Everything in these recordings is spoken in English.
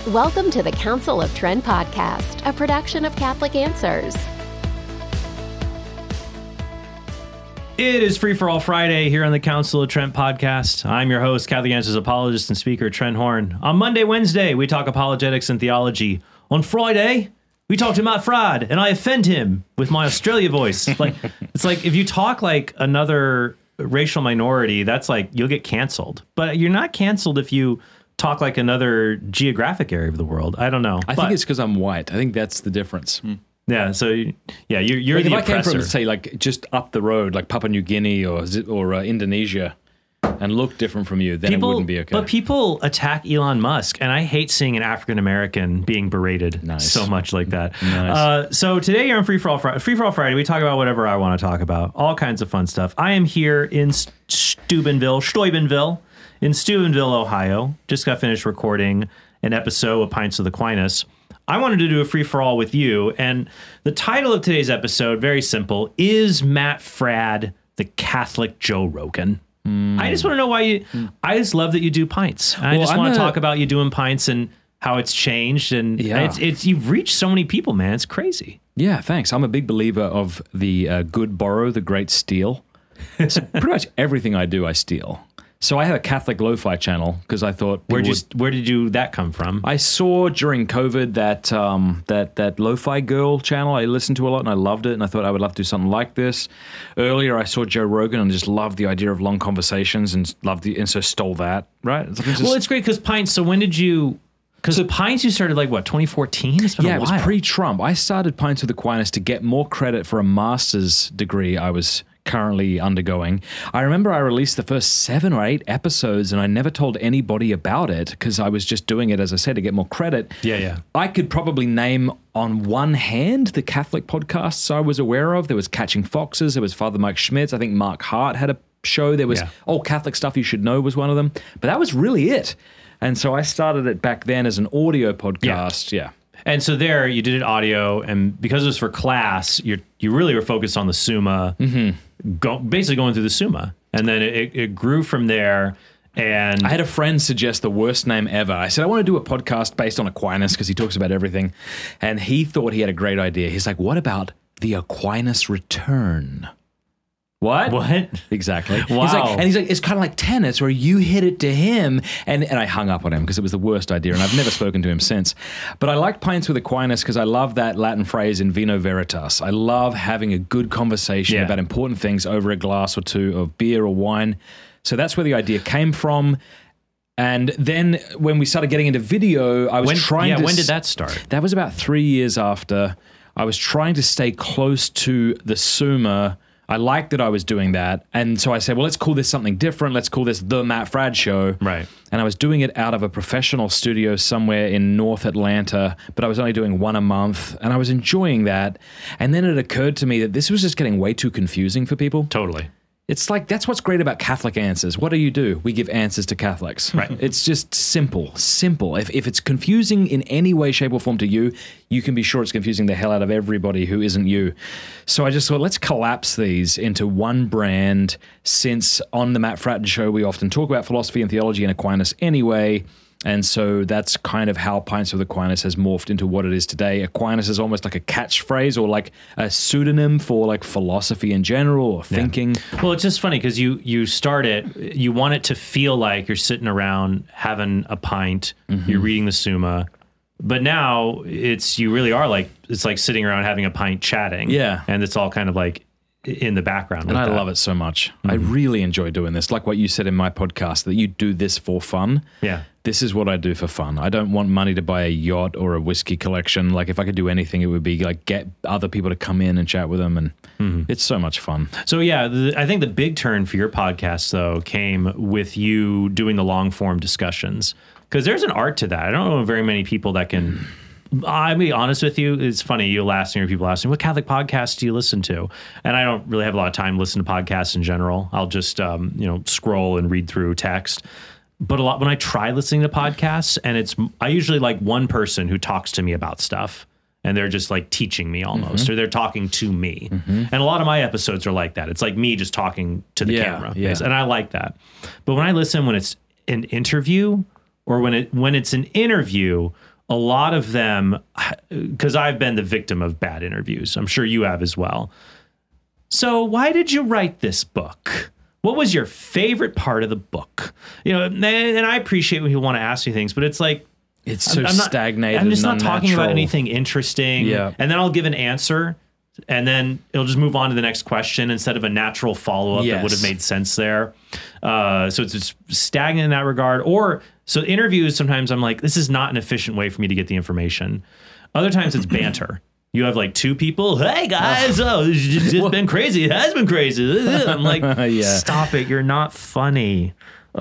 Welcome to the Council of Trent podcast, a production of Catholic Answers. It is Free for All Friday here on the Council of Trent podcast. I'm your host, Catholic Answers apologist and speaker, Trent Horn. On Monday, Wednesday, we talk apologetics and theology. On Friday, we talk to Matt Fradd, and I offend him with my Australia voice. It's like if you talk like another racial minority, that's like you'll get canceled. But you're not canceled if you talk like another geographic area of the world. I don't know. I think it's because I'm white. I think that's the difference. Yeah. So you're like the if oppressor. I came from, say, like just up the road, like Papua New Guinea or Indonesia, and look different from you, then it wouldn't be okay. But people attack Elon Musk, and I hate seeing an African American being berated so much like that. Nice. So today you're on Free for All Friday. Free for All Friday, we talk about whatever I want to talk about, all kinds of fun stuff. I am here in Steubenville, Ohio. Just got finished recording an episode of Pints with Aquinas. I wanted to do a free-for-all with you, and the title of today's episode, very simple, is Matt Fradd the Catholic Joe Rogan? I just want to know why you... I just love that you do pints. I just want to talk about you doing pints and how it's changed, and it's you've reached so many people, man. It's crazy. Yeah, thanks. I'm a big believer of the good borrow, the great steal. So pretty much everything I do, I steal. So I have a Catholic lo-fi channel because I thought... Where did that come from? I saw during COVID that lo-fi girl channel I listened to a lot and I loved it, and I thought I would love to do something like this. Earlier I saw Joe Rogan and just loved the idea of long conversations and so stole that, right? It's great because Pints, so when did you... Because Pints you started like, what, 2014? It's been a while. It was pre-Trump. I started Pints with Aquinas to get more credit for a master's degree I was currently undergoing. I remember I released the first 7 or 8 episodes and I never told anybody about it because I was just doing it, as I said, to get more credit. Yeah. I could probably name on one hand the Catholic podcasts I was aware of. There was Catching Foxes. There was Father Mike Schmitz. I think Mark Hart had a show. There was Catholic Stuff You Should Know was one of them. But that was really it. And so I started it back then as an audio podcast. Yeah. And so there you did it audio, and because it was for class, you really were focused on the Summa, basically going through the Summa. And then it grew from there. And I had a friend suggest the worst name ever. I said, I want to do a podcast based on Aquinas because he talks about everything. And he thought he had a great idea. He's like, what about the Aquinas Return? What? Exactly. Wow. He's like, it's kind of like tennis where you hit it to him. And I hung up on him because it was the worst idea. And I've never spoken to him since. But I liked Pints with Aquinas because I love that Latin phrase in vino veritas. I love having a good conversation about important things over a glass or two of beer or wine. So that's where the idea came from. And then when we started getting into video, I was trying to... when did that start? That was about 3 years after. I was trying to stay close to the Summa. I liked that I was doing that. And so I said, well, let's call this something different. Let's call this The Matt Fradd Show. Right. And I was doing it out of a professional studio somewhere in North Atlanta, but I was only doing one a month, and I was enjoying that. And then it occurred to me that this was just getting way too confusing for people. Totally. It's like, that's what's great about Catholic Answers. What do? We give answers to Catholics. Right. It's just simple. If it's confusing in any way, shape, or form to you, you can be sure it's confusing the hell out of everybody who isn't you. So I just thought, let's collapse these into one brand, since on the Matt Fradd Show, we often talk about philosophy and theology and Aquinas anyway. And so that's kind of how Pints with Aquinas has morphed into what it is today. Aquinas is almost like a catchphrase or like a pseudonym for like philosophy in general or thinking. Well, it's just funny because you start it, you want it to feel like you're sitting around having a pint, you're reading the Summa, but now you really are like, it's like sitting around having a pint chatting. Yeah. And it's all kind of like in the background. And I love it so much. I really enjoy doing this. Like what you said in my podcast, that you do this for fun. Yeah. This is what I do for fun. I don't want money to buy a yacht or a whiskey collection. Like if I could do anything, it would be like get other people to come in and chat with them. And it's so much fun. So yeah, I think the big turn for your podcast though came with you doing the long form discussions, because there's an art to that. I don't know very many people that can... I'll be honest with you. It's funny. You'll ask me, or people ask me, what Catholic podcasts do you listen to? And I don't really have a lot of time to listen to podcasts in general. I'll just, scroll and read through text. But when I try listening to podcasts, and I usually like one person who talks to me about stuff, and they're just like teaching me almost, or they're talking to me. And a lot of my episodes are like that. It's like me just talking to the camera. Yeah. And I like that. But when I listen, when it's an interview, or when it's an interview, a lot of them, because I've been the victim of bad interviews. I'm sure you have as well. So why did you write this book? What was your favorite part of the book? You know, and I appreciate when people want to ask me things, but it's like, it's so stagnated. I'm just and not talking about unnatural. anything interesting. Yeah. And then I'll give an answer, and then it'll just move on to the next question instead of a natural follow-up that would have made sense there. So it's just stagnant in that regard. So interviews, sometimes I'm like, this is not an efficient way for me to get the information. Other times it's banter. You have like two people. Hey guys, it's been crazy. It has been crazy. I'm like, stop it. You're not funny.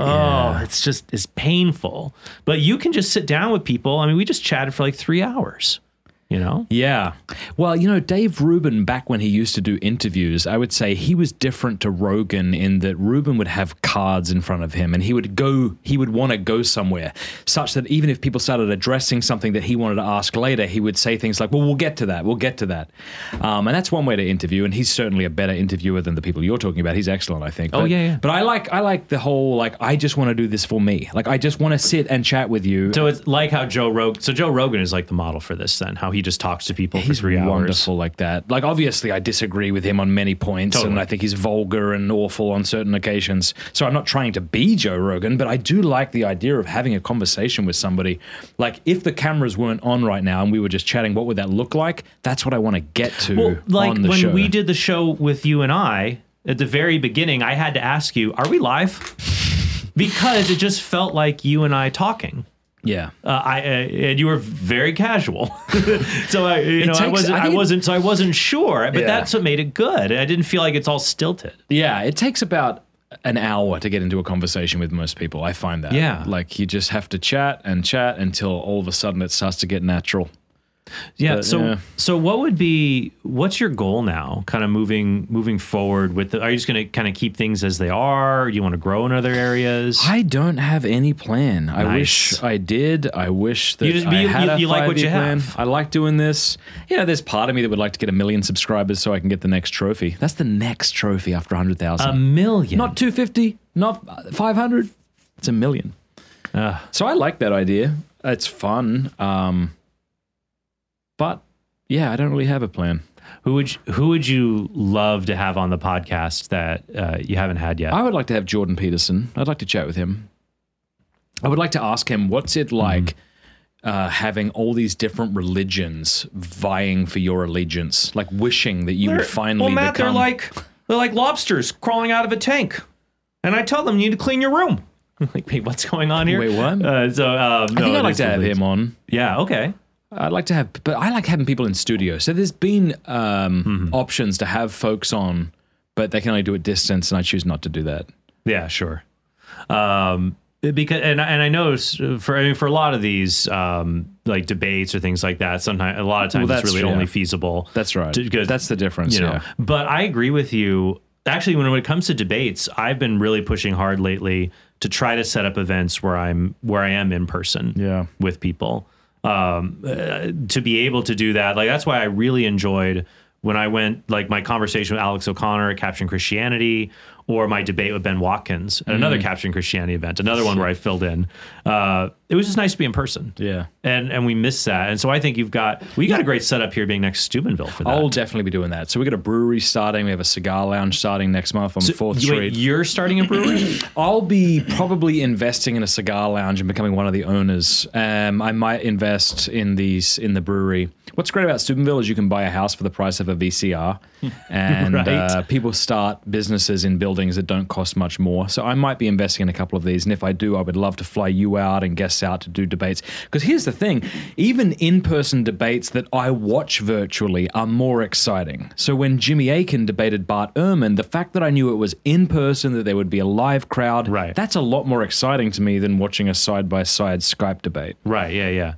It's painful. But you can just sit down with people. I mean, we just chatted for like 3 hours. You know? Yeah. Well, you know, Dave Rubin, back when he used to do interviews, I would say he was different to Rogan in that Rubin would have cards in front of him and he would want to go somewhere such that even if people started addressing something that he wanted to ask later, he would say things like, well, we'll get to that. And that's one way to interview. And he's certainly a better interviewer than the people you're talking about. He's excellent, I think. But I like the whole, like, I just want to do this for me. Like, I just want to sit and chat with you. So it's like how Joe Rogan is like the model for this then, how he just talks to people for 3 hours. He's wonderful like that. Like, obviously, I disagree with him on many points, and I think he's vulgar and awful on certain occasions. So I'm not trying to be Joe Rogan, but I do like the idea of having a conversation with somebody. Like, if the cameras weren't on right now and we were just chatting, what would that look like? That's what I want to get to on the show. When we did the show with you and I, at the very beginning, I had to ask you, are we live? Because it just felt like you and I talking. Yeah, and you were very casual, so I wasn't sure. But that's what made it good. I didn't feel like it's all stilted. Yeah, it takes about an hour to get into a conversation with most people. I find that. Yeah, like you just have to chat until all of a sudden it starts to get natural. Yeah. But, so what's your goal now? Kind of moving forward with are you just going to kind of keep things as they are? Or do you want to grow in other areas? I don't have any plan. Nice. I wish I did. I wish that I had a like what you plan. have. I like doing this. Yeah, there's part of me that would like to get 1 million subscribers so I can get the next trophy. That's the next trophy after 100,000. 1 million. Not 250, not 500. It's 1 million. So I like that idea. It's fun. But yeah, I don't really have a plan. Who would you love to have on the podcast that you haven't had yet? I would like to have Jordan Peterson. I'd like to chat with him. I would like to ask him, what's it like having all these different religions vying for your allegiance, like wishing that you would finally Matt, become... they're like lobsters crawling out of a tank, and I tell them you need to clean your room. I'm like, wait, what's going on here? Wait, what? I think I'd like to have him on. Yeah, okay. I'd like to have, but I like having people in studio. So there's been options to have folks on, but they can only do it distance, and I choose not to do that. Yeah, sure. Because I know for a lot of these like debates or things like that, sometimes a lot of times it's really only feasible. That's right. That's the difference. You know. But I agree with you. Actually, when it comes to debates, I've been really pushing hard lately to try to set up events where I am in person with people. To be able to do that, like that's why I really enjoyed when I went, like my conversation with Alex O'Connor at Capturing Christianity, or my debate with Ben Watkins at another Capturing Christianity event, another one where I filled in. It was just nice to be in person. Yeah. And we missed that. And so I think we got a great setup here being next to Steubenville for that. I'll definitely be doing that. So we got a brewery starting. We have a cigar lounge starting next month on 4th Street. You're starting a brewery? I'll be probably investing in a cigar lounge and becoming one of the owners. I might invest in the brewery. What's great about Steubenville is you can buy a house for the price of a VCR, and people start businesses in buildings that don't cost much more. So I might be investing in a couple of these, and if I do, I would love to fly you out and guests out to do debates. Because here's the thing, even in-person debates that I watch virtually are more exciting. So when Jimmy Akin debated Bart Ehrman, the fact that I knew it was in person, that there would be a live crowd, that's a lot more exciting to me than watching a side-by-side Skype debate. Right, yeah.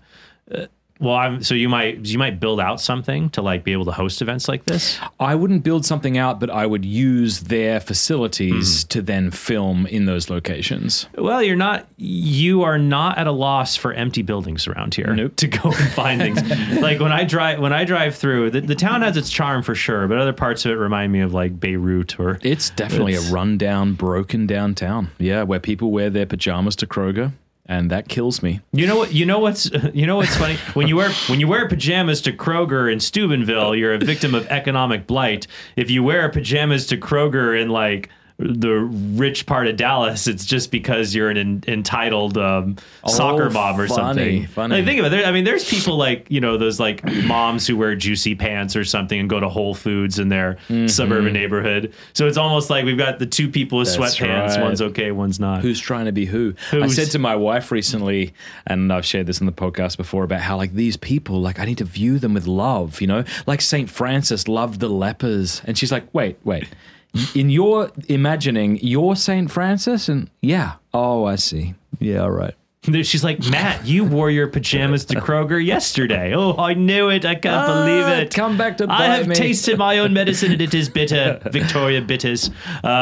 So you might build out something to like be able to host events like this? I wouldn't build something out, but I would use their facilities to then film in those locations. Well, you are not at a loss for empty buildings around here. Nope. To go and find things. Like when I drive through, the town has its charm for sure, but other parts of it remind me of like Beirut It's definitely a rundown, broken down town. Yeah, where people wear their pajamas to Kroger. and that kills me. You know what's funny? When you wear pajamas to Kroger in Steubenville, you're a victim of economic blight. If you wear pajamas to Kroger in like the rich part of Dallas, it's just because you're an entitled soccer mom or something. Funny. Like, think of it. I mean, there's people like, those like moms who wear juicy pants or something and go to Whole Foods in their suburban neighborhood. So it's almost like we've got the two people with sweatpants. Right. One's okay, one's not. Who's trying to be who? I said to my wife recently, and I've shared this in the podcast before, about how like these people, like I need to view them with love, like St. Francis loved the lepers. And she's like, wait. In your imagining, you're St. Francis? And yeah. Oh, I see. Yeah, all right. She's like, Matt, you wore your pajamas to Kroger yesterday. Oh, I knew it. I can't believe it. Come back to bite me. I have tasted my own medicine and it is bitter. Victoria Bitters.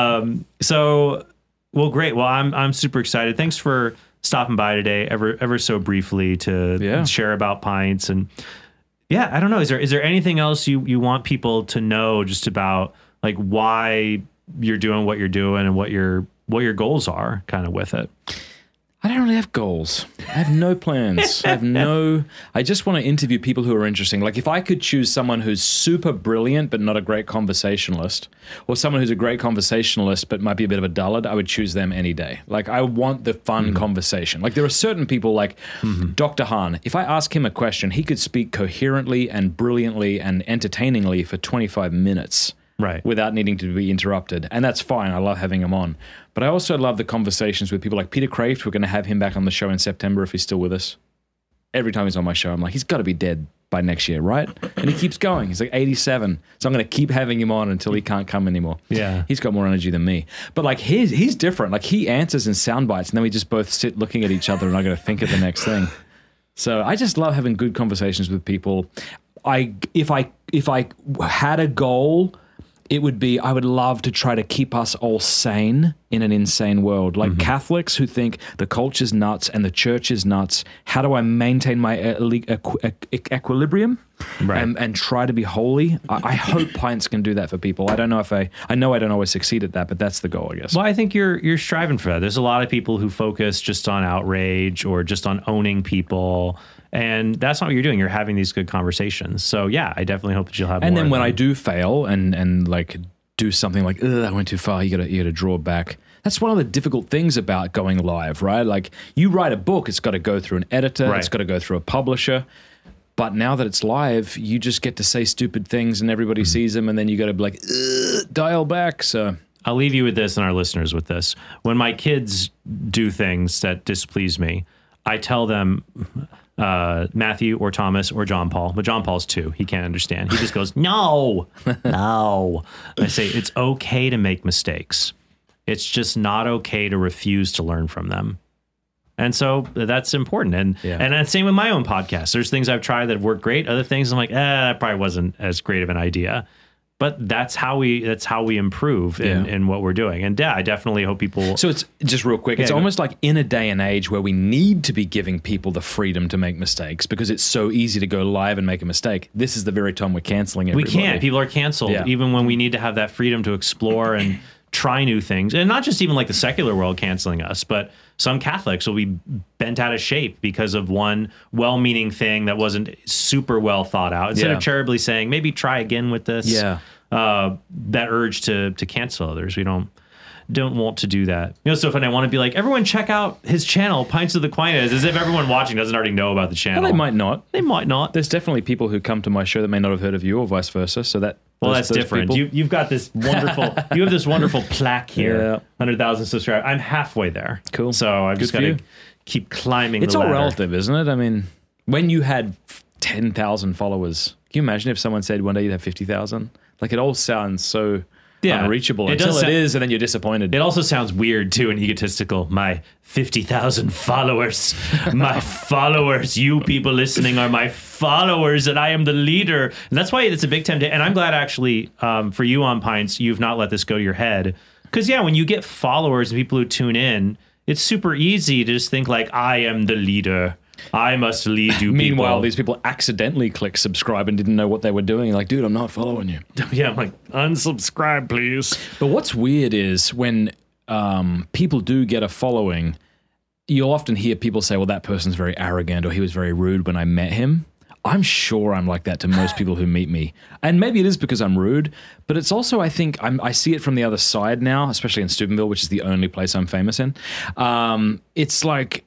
So, well, great. Well, I'm super excited. Thanks for stopping by today, ever so briefly to share about Pints. And yeah, I don't know. Is there anything else you want people to know just about like why you're doing what you're doing and what your goals are kind of with it? I don't really have goals. I have no plans. I just want to interview people who are interesting. Like if I could choose someone who's super brilliant but not a great conversationalist, or someone who's a great conversationalist but might be a bit of a dullard, I would choose them any day. Like I want the fun conversation. Like there are certain people like Dr. Hahn. If I ask him a question, he could speak coherently and brilliantly and entertainingly for 25 minutes. Right. Without needing to be interrupted. And that's fine. I love having him on. But I also love the conversations with people like Peter Kraft. We're going to have him back on the show in September if he's still with us. Every time he's on my show, I'm like, he's got to be dead by next year, right? And he keeps going. He's like 87. So I'm going to keep having him on until he can't come anymore. Yeah. He's got more energy than me. But like he's different. Like he answers in sound bites and then we just both sit looking at each other and I got to think of the next thing. So I just love having good conversations with people. If I had a goal, it would be, I would love to try to keep us all sane in an insane world. Like Catholics who think the culture's nuts and the church is nuts. How do I maintain my equilibrium and try to be holy? I hope Pints can do that for people. I don't know I know I don't always succeed at that, but that's the goal, I guess. Well, I think you're striving for that. There's a lot of people who focus just on outrage or just on owning people. And that's not what you're doing. You're having these good conversations. So yeah, I definitely hope that you'll have more. And then when I do fail and like do something like, I went too far, you gotta draw back. That's one of the difficult things about going live, right? Like you write a book, it's got to go through an editor, it's got to go through a publisher. But now that it's live, you just get to say stupid things and everybody sees them, and then you got to be like, dial back. So I'll leave you with this and our listeners with this. When my kids do things that displease me, I tell them, Matthew or Thomas or John Paul, but John Paul's 2. He can't understand. He just goes, no. I say, it's okay to make mistakes. It's just not okay to refuse to learn from them. And so that's important. And same with my own podcast. There's things I've tried that have worked great. Other things I'm like, that probably wasn't as great of an idea. But that's how we improve in what we're doing. And I definitely hope people... So it's just real quick. It's almost like in a day and age where we need to be giving people the freedom to make mistakes because it's so easy to go live and make a mistake. This is the very time we're canceling everybody. We can't. People are canceled even when we need to have that freedom to explore and try new things. And not just even like the secular world canceling us, but some Catholics will be bent out of shape because of one well-meaning thing that wasn't super well thought out. Instead of charitably saying, maybe try again with this, that urge to cancel others. We don't want to do that. It's so funny. I want to be like, everyone check out his channel, Pints of the Aquinas, as if everyone watching doesn't already know about the channel. Well, they might not. They might not. There's definitely people who come to my show that may not have heard of you or vice versa. So that... Well, that's different. You've got this wonderful, you have this wonderful plaque here, 100,000 subscribers. I'm halfway there. Cool. So I've just got to keep climbing the ladder. It's all relative, isn't it? I mean, when you had 10,000 followers, can you imagine if someone said one day you'd have 50,000? Like it all sounds so unreachable until it is, and then you're disappointed. It also sounds weird too and egotistical. My 50,000 followers, my followers, you people listening are my followers, and I am the leader. And that's why it's a big temptation. And I'm glad actually for you on Pints, you've not let this go to your head. Because when you get followers and people who tune in, it's super easy to just think like, I am the leader. I must lead you. Meanwhile, these people accidentally clicked subscribe and didn't know what they were doing. Like, dude, I'm not following you. I'm like, unsubscribe, please. But what's weird is when people do get a following, you'll often hear people say, well, that person's very arrogant or he was very rude when I met him. I'm sure I'm like that to most people who meet me. And maybe it is because I'm rude, but it's also, I think, I see it from the other side now, especially in Steubenville, which is the only place I'm famous in. It's like,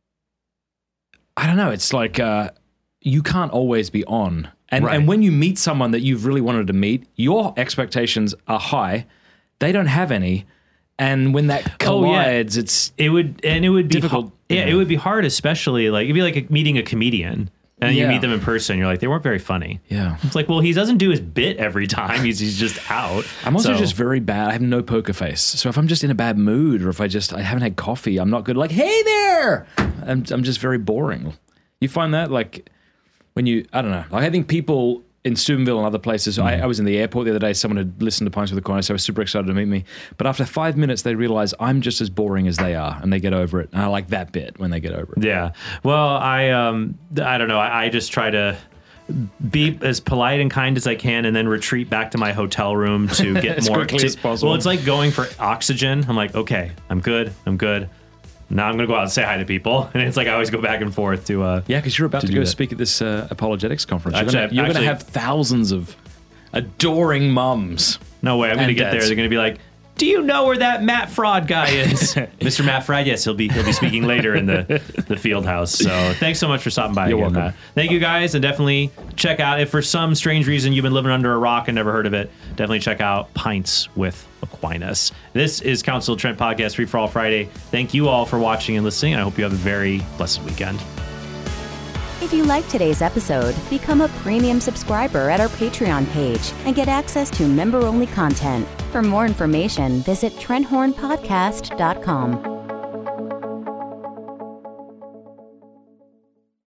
I don't know, it's like you can't always be on. And when you meet someone that you've really wanted to meet, your expectations are high. They don't have any. And when that collides, it would be difficult. It would be hard, especially like it'd be like meeting a comedian. And you meet them in person, you're like, they weren't very funny. Yeah. It's like, well, he doesn't do his bit every time. He's just out. I'm also just very bad. I have no poker face. So if I'm just in a bad mood or if I haven't had coffee, I'm not good. Like, hey there! I'm just very boring. You find that? Like, when I don't know. Like, I think people in Steubenville and other places, I was in the airport the other day, someone had listened to Pints with Aquinas, so I was super excited to meet me. But after 5 minutes, they realize I'm just as boring as they are, and they get over it. And I like that bit when they get over it. Yeah. Well, I don't know. I just try to be as polite and kind as I can and then retreat back to my hotel room to get as more quickly as possible. Well, it's like going for oxygen. I'm like, okay, I'm good. Now I'm going to go out and say hi to people. And it's like I always go back and forth to... yeah, because you're about to go speak at this apologetics conference. You're going to have thousands of adoring mums. No way. I'm going to get there. They're going to be like, do you know where that Matt Fraud guy is? Mr. Matt Fraud, yes, he'll be speaking later in the field house. So thanks so much for stopping by. You're again, welcome. Matt. Thank you guys, and definitely check out, if for some strange reason you've been living under a rock and never heard of it, definitely check out Pints with Aquinas. This is Council of Trent Podcast, Free for All Friday. Thank you all for watching and listening. I hope you have a very blessed weekend. If you liked today's episode, become a premium subscriber at our Patreon page and get access to member-only content. For more information, visit TrentHornPodcast.com.